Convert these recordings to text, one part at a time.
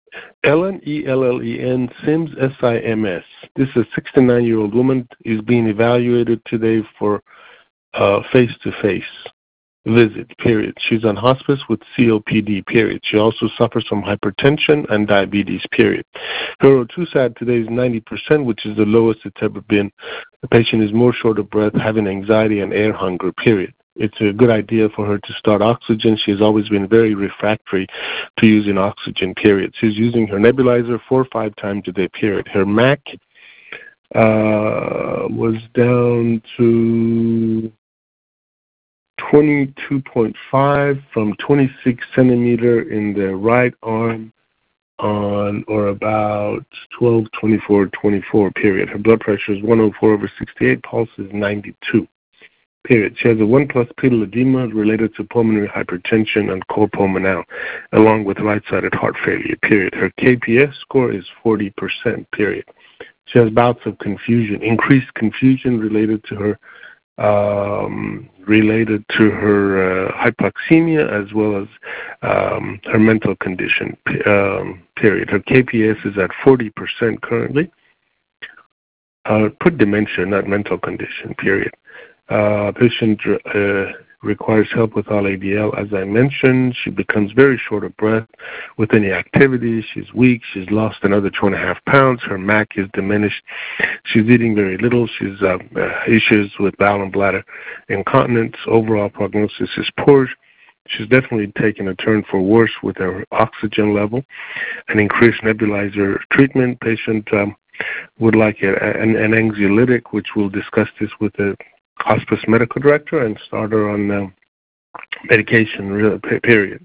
Ellen, E-L-L-E-N, Sims, S-I-M-S. This is a 69-year-old woman is being evaluated today for face-to-face visit, period. She's on hospice with COPD, period. She also suffers from hypertension and diabetes, period. Her O2 sat today is 90%, which is the lowest it's ever been. The patient is more short of breath, having anxiety and air hunger, period. It's a good idea for her to start oxygen. She has always been very refractory to using oxygen, period. She's using her nebulizer 4 or 5 times a day, period. Her MAC was down to 22.5 from 26 centimeter in the right arm on or about 12/24/24, period. Her blood pressure is 104/68, pulse is 92. Period. She has a 1+ pedal edema related to pulmonary hypertension and cor pulmonale, along with right-sided heart failure, period. Her KPS score is 40%, period. She has bouts of confusion, increased confusion related to her hypoxemia as well as her mental condition, period. Her KPS is at 40% currently. Put dementia, not mental condition, period. Patient requires help with all-ADL. As I mentioned, she becomes very short of breath with any activity. She's weak. She's lost another 2.5 pounds. Her MAC is diminished. She's eating very little. She's issues with bowel and bladder incontinence. Overall prognosis is poor. She's definitely taken a turn for worse with her oxygen level. An increased nebulizer treatment. Patient would like an anxiolytic, which we'll discuss this with the hospice medical director and start her on medication, period.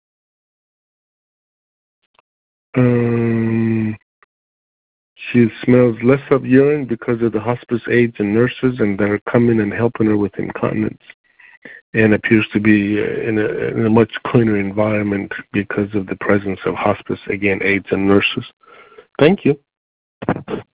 She smells less of urine because of the hospice aides and nurses and that are coming and helping her with incontinence, and appears to be in a much cleaner environment because of the presence of hospice, again, aides and nurses. Thank you.